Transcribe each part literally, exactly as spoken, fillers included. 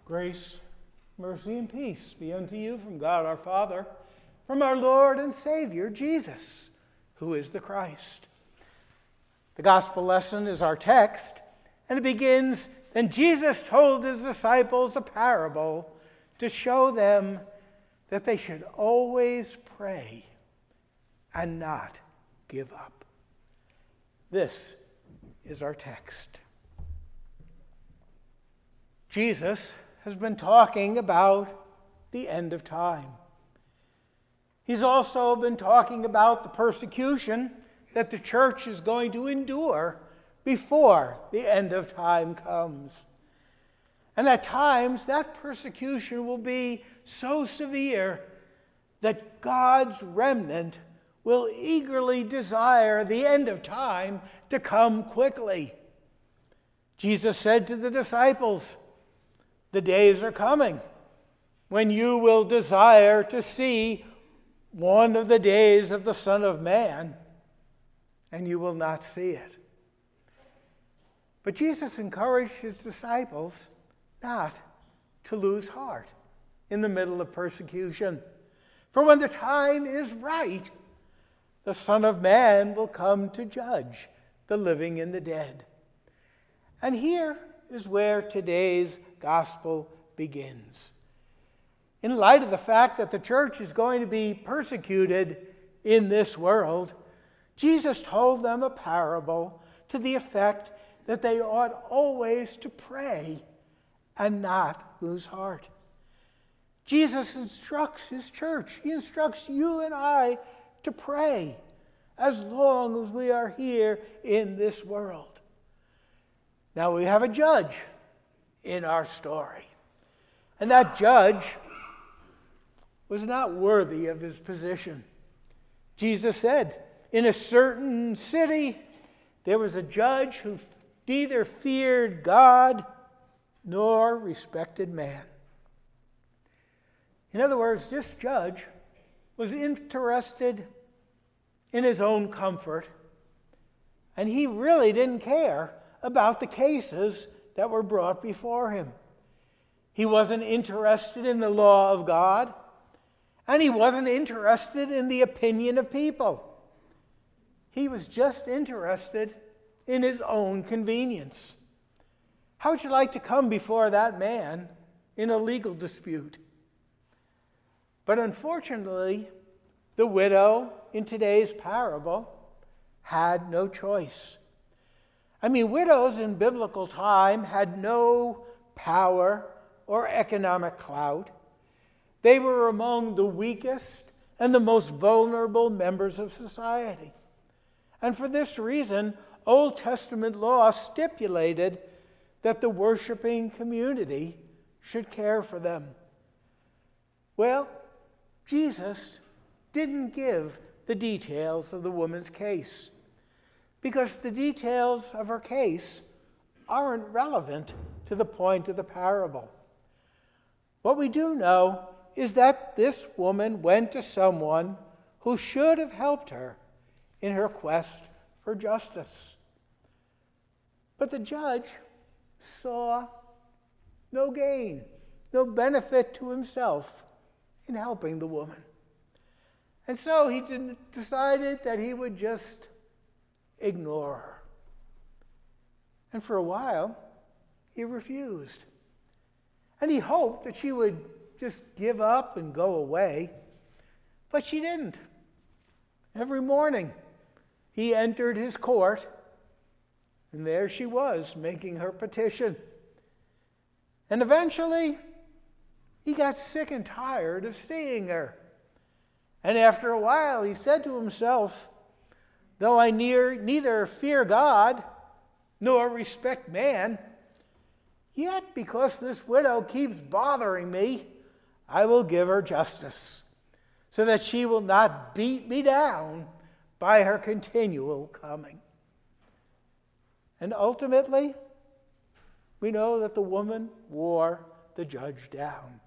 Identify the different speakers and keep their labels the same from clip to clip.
Speaker 1: Grace, mercy, and peace be unto you from God our Father, from our Lord and Savior, Jesus, who is the Christ. The gospel lesson is our text, and it begins, "Then Jesus told his disciples a parable to show them that they should always pray and not give up." This is our text. Jesus has been talking about the end of time. He's also been talking about the persecution that the church is going to endure before the end of time comes. And at times, that persecution will be so severe that God's remnant will eagerly desire the end of time to come quickly. Jesus said to the disciples, "The days are coming when you will desire to see one of the days of the Son of Man, and you will not see it." But Jesus encouraged his disciples not to lose heart in the middle of persecution. For when the time is right, the Son of Man will come to judge the living and the dead. And here is where today's gospel begins. In light of the fact that the church is going to be persecuted in this world, Jesus told them a parable to the effect that they ought always to pray and not lose heart. Jesus instructs his church. He instructs you and I to pray as long as we are here in this world. Now we have a judge in our story. And that judge was not worthy of his position. Jesus said, in a certain city, there was a judge who neither feared God nor respected man. In other words, this judge was interested in his own comfort, and he really didn't care about the cases that were brought before him. He wasn't interested in the law of God, and he wasn't interested in the opinion of people. He was just interested in his own convenience. How would you like to come before that man in a legal dispute? But unfortunately, the widow in today's parable had no choice. I mean, widows in biblical time had no power or economic clout. They were among the weakest and the most vulnerable members of society. And for this reason, Old Testament law stipulated that the worshiping community should care for them. Well, Jesus didn't give the details of the woman's case, because the details of her case aren't relevant to the point of the parable. What we do know is that this woman went to someone who should have helped her in her quest for justice. But the judge saw no gain, no benefit to himself in helping the woman. And so he decided that he would just ignore her. And for a while, he refused. And he hoped that she would just give up and go away. But she didn't. Every morning, he entered his court, and there she was, making her petition. And eventually, he got sick and tired of seeing her. And after a while, he said to himself, "Though I near, neither fear God nor respect man, yet because this widow keeps bothering me, I will give her justice, so that she will not beat me down by her continual coming." And ultimately, we know that the woman wore the judge down.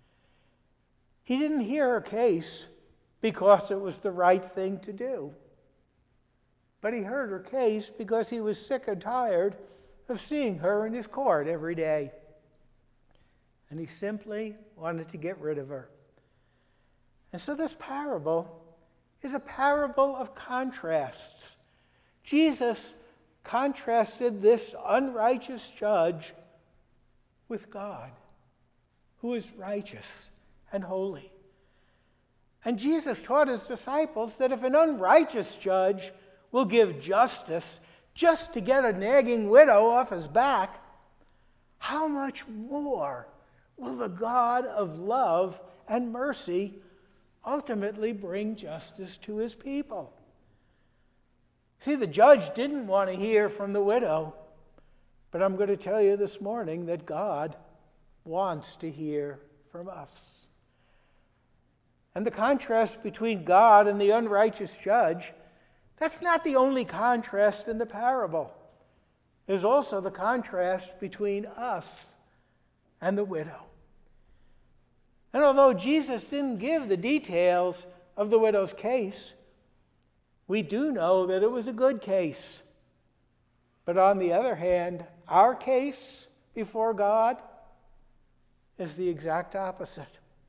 Speaker 1: He didn't hear her case because it was the right thing to do, but he heard her case because he was sick and tired of seeing her in his court every day. and he simply wanted to get rid of her. And so this parable is a parable of contrasts. Jesus contrasted this unrighteous judge with God, who is righteous and holy. And Jesus taught his disciples that if an unrighteous judge will give justice just to get a nagging widow off his back, how much more will the God of love and mercy ultimately bring justice to his people? See, the judge didn't want to hear from the widow, but I'm going to tell you this morning that God wants to hear from us. And the contrast between God and the unrighteous judge, that's not the only contrast in the parable. There's also the contrast between us and the widow. And although Jesus didn't give the details of the widow's case, we do know that it was a good case. But on the other hand, our case before God is the exact opposite.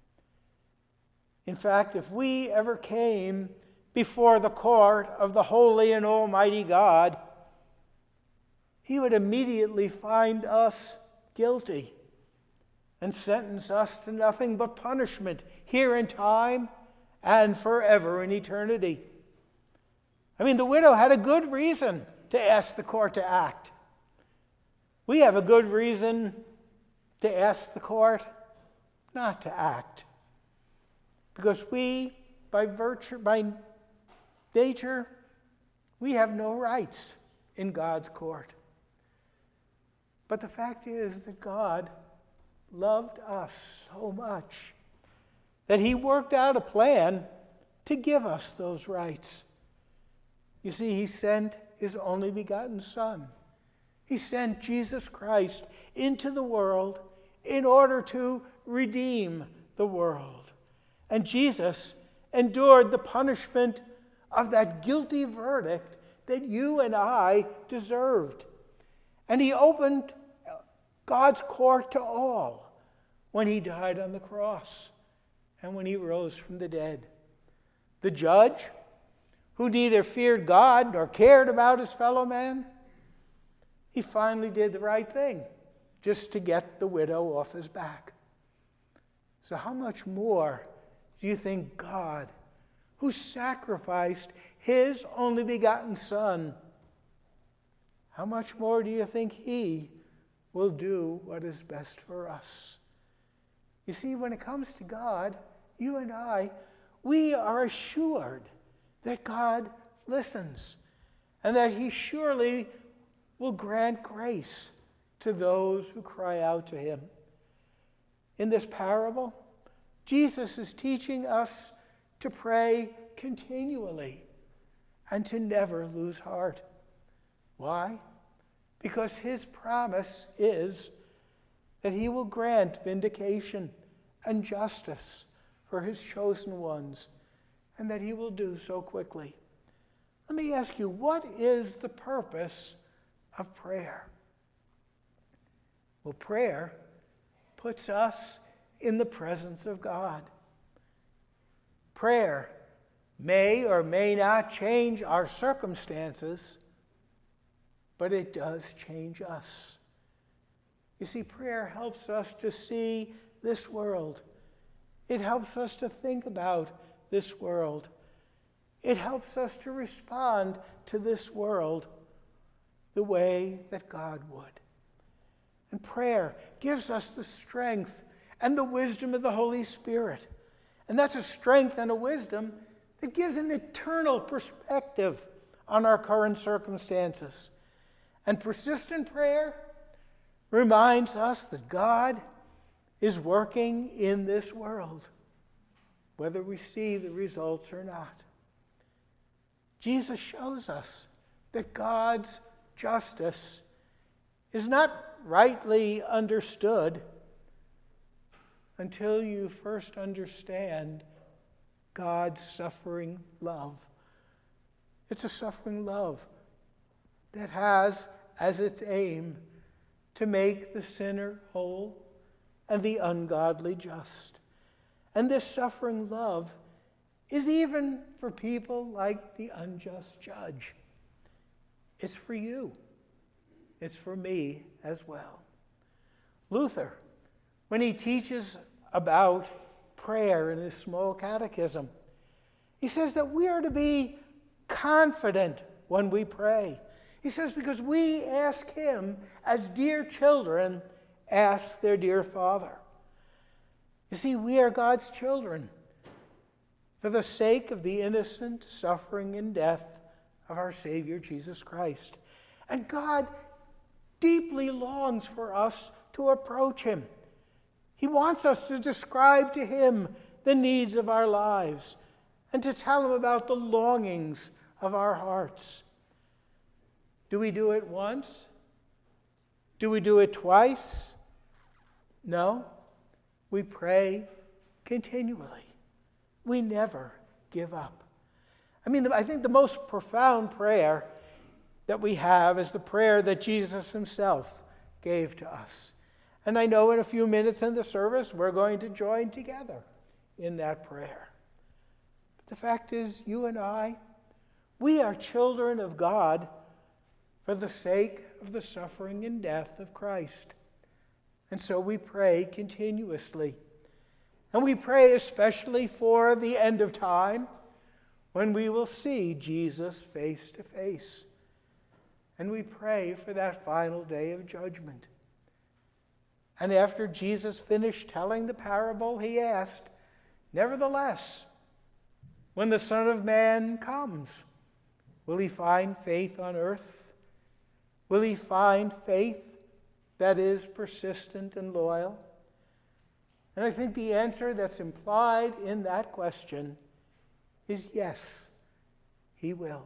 Speaker 1: In fact, if we ever came before the court of the holy and almighty God, he would immediately find us guilty and sentence us to nothing but punishment here in time and forever in eternity. I mean, the widow had a good reason to ask the court to act. We have a good reason to ask the court not to act. Because we, by virtue, by nature, we have no rights in God's court. But the fact is that God loved us so much that he worked out a plan to give us those rights. You see, he sent his only begotten Son. He sent Jesus Christ into the world in order to redeem the world. And Jesus endured the punishment of that guilty verdict that you and I deserved. And he opened God's court to all when he died on the cross and when he rose from the dead. The judge, who neither feared God nor cared about his fellow man, he finally did the right thing just to get the widow off his back. So how much more do you think God, who sacrificed his only begotten Son, how much more do you think he will do what is best for us? You see, when it comes to God, you and I, we are assured that God listens and that he surely will grant grace to those who cry out to him. In this parable, Jesus is teaching us to pray continually and to never lose heart. Why? Because his promise is that he will grant vindication and justice for his chosen ones, and that he will do so quickly. Let me ask you, what is the purpose of prayer? Well, prayer puts us in the presence of God. Prayer may or may not change our circumstances, but it does change us. You see, prayer helps us to see this world. It helps us to think about this world. It helps us to respond to this world the way that God would. And prayer gives us the strength and the wisdom of the Holy Spirit. And that's a strength and a wisdom that gives an eternal perspective on our current circumstances. And persistent prayer reminds us that God is working in this world, whether we see the results or not. Jesus shows us that God's justice is not rightly understood until you first understand God's suffering love. It's a suffering love that has as its aim to make the sinner whole and the ungodly just. And this suffering love is even for people like the unjust judge. It's for you. It's for me as well. Luther, when he teaches about prayer in his small catechism, he says that we are to be confident when we pray. He says because we ask him as dear children ask their dear Father. You see, we are God's children for the sake of the innocent suffering and death of our Savior Jesus Christ. And God deeply longs for us to approach him. He wants us to describe to him the needs of our lives and to tell him about the longings of our hearts. Do we do it once? Do we do it twice? No. We pray continually. We never give up. I mean, I think the most profound prayer that we have is the prayer that Jesus himself gave to us. And I know in a few minutes in the service we're going to join together in that prayer. But the fact is, you and I, we are children of God for the sake of the suffering and death of Christ. And so we pray continuously. And we pray especially for the end of time, when we will see Jesus face to face. And we pray for that final day of judgment. And after Jesus finished telling the parable, he asked, "Nevertheless, when the Son of Man comes, will he find faith on earth? Will he find faith that is persistent and loyal?" And I think the answer that's implied in that question is yes, he will.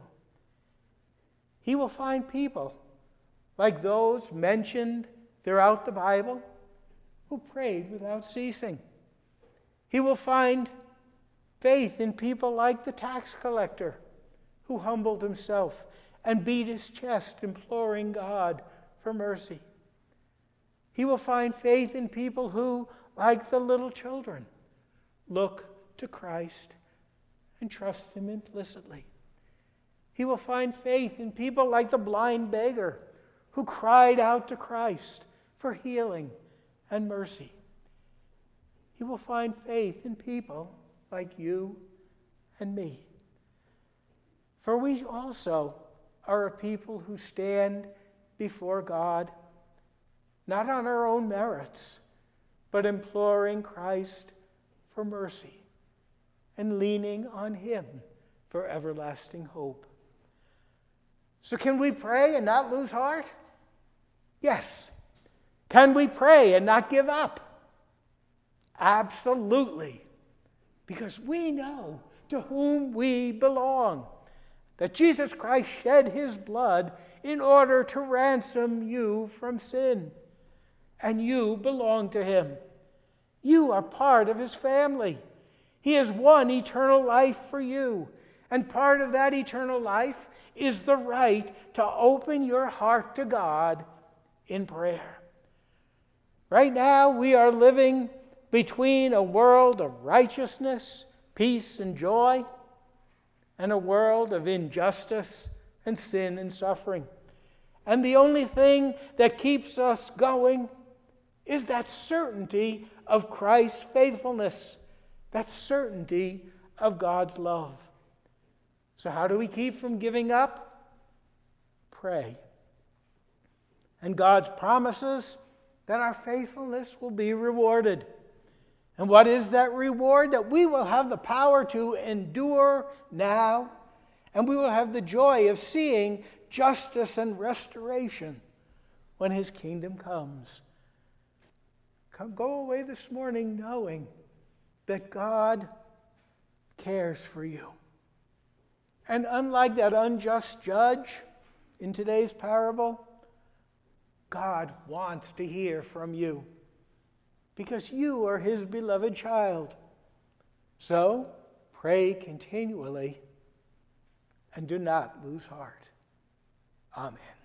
Speaker 1: He will find people like those mentioned throughout the Bible who prayed without ceasing. He will find faith in people like the tax collector who humbled himself and beat his chest, imploring God for mercy. He will find faith in people who, like the little children, look to Christ and trust him implicitly. He will find faith in people like the blind beggar who cried out to Christ for healing and mercy. He will find faith in people like you and me. For we also are a people who stand before God, not on our own merits, but imploring Christ for mercy and leaning on him for everlasting hope. So can we pray and not lose heart? Yes. Can we pray and not give up? Absolutely. Because we know to whom we belong. That Jesus Christ shed his blood in order to ransom you from sin. And you belong to him. You are part of his family. He has won eternal life for you. And part of that eternal life is the right to open your heart to God in prayer. Right now, we are living between a world of righteousness, peace, and joy, and a world of injustice and sin and suffering. And the only thing that keeps us going is that certainty of Christ's faithfulness, that certainty of God's love. So how do we keep from giving up? Pray. And God's promises that our faithfulness will be rewarded. And what is that reward? That we will have the power to endure now, and we will have the joy of seeing justice and restoration when his kingdom comes. Come, go away this morning knowing that God cares for you. And unlike that unjust judge in today's parable, God wants to hear from you because you are his beloved child. So pray continually and do not lose heart. Amen.